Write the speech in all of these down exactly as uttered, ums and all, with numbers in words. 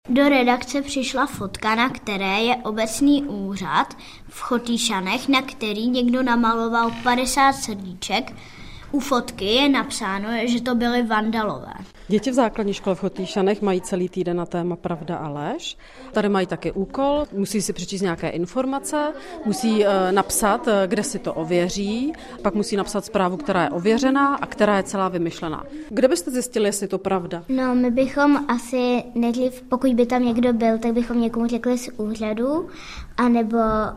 Do redakce přišla fotka, na které je obecní úřad v Chotýšanech, na který někdo namaloval padesát srdíček. U fotky je napsáno, že to byly vandalové. Děti v základní škole v Chotýšanech mají celý týden na téma Pravda a lež. Tady mají taky úkol, musí si přečíst nějaké informace, musí e, napsat, kde si to ověří, pak musí napsat zprávu, která je ověřená a která je celá vymyšlená. Kde byste zjistili, jestli je to pravda? No, my bychom asi nejdřív, pokud by tam někdo byl, tak bychom někomu řekli z úřadu, anebo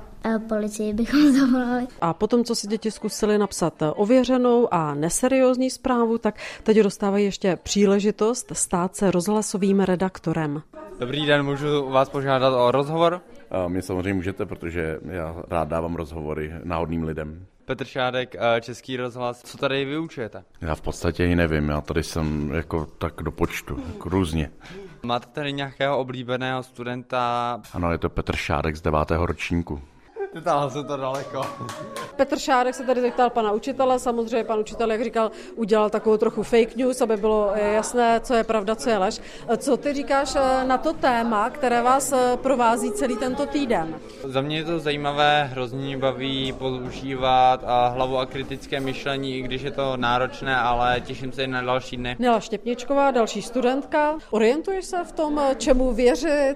policii bychom zavolali. A potom, co si děti zkusili napsat ověřenou a neseriózní zprávu, tak teď dostávají ještě příležitost stát se rozhlasovým redaktorem. Dobrý den, můžu vás požádat o rozhovor? A mě samozřejmě můžete, protože já rád dávám rozhovory náhodným lidem. Petr Šádek, Český rozhlas. Co tady vyučujete? Já v podstatě i nevím, já tady jsem jako tak do počtu, jako různě. Máte tady nějakého oblíbeného studenta? Ano, je to Petr Šádek z devátého ročníku. Vytáhl se to daleko. Petr Šádek se tady zeptal pana učitele, samozřejmě pan učitel, jak říkal, udělal takovou trochu fake news, aby bylo jasné, co je pravda, co je lež. Co ty říkáš na to téma, které vás provází celý tento týden? Za mě je to zajímavé, hrozně baví používat a hlavu a kritické myšlení, i když je to náročné, ale těším se i na další dny. Nela Štěpničková, další studentka. Orientuješ se v tom, čemu věřit,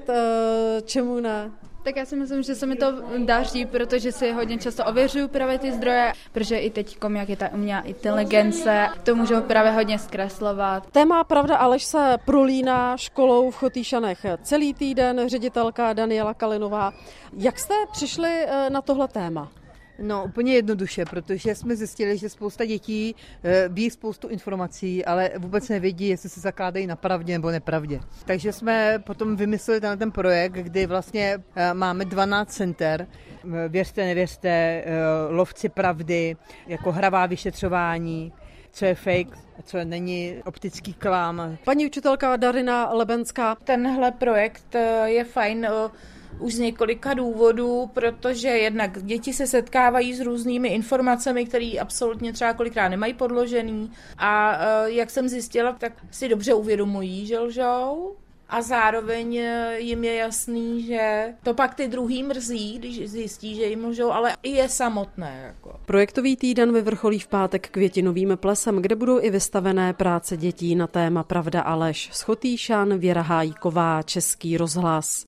čemu ne? Tak já si myslím, že se mi to daří, protože si hodně často ověřuju právě ty zdroje, protože i teď, jak je ta umělá inteligence, to můžou právě hodně zkreslovat. Téma Pravda a lež se prolíná školou v Chotýšanech celý týden, ředitelka Daniela Kalinová. Jak jste přišli na tohle téma? No úplně jednoduše, protože jsme zjistili, že spousta dětí ví spoustu informací, ale vůbec nevědí, jestli se zakládají na pravdě nebo nepravdě. Takže jsme potom vymysleli ten, ten projekt, kdy vlastně máme dvanáct center, věřte, nevěřte, lovci pravdy, jako hravá vyšetřování, co je fake, co není optický klam. Paní učitelka Darina Lebenská. Tenhle projekt je fajn už z několika důvodů, protože jednak děti se setkávají s různými informacemi, které absolutně třeba kolikrát nemají podložený a jak jsem zjistila, tak si dobře uvědomují, že lžou. A zároveň jim je jasný, že to pak ty druhý mrzí, když zjistí, že jim lžou, ale i je samotné. Jako. Projektový týden vyvrcholí v pátek květinovým plesem, kde budou i vystavené práce dětí na téma Pravda a lež. Z Chotýšan Věra Hájková, Český rozhlas.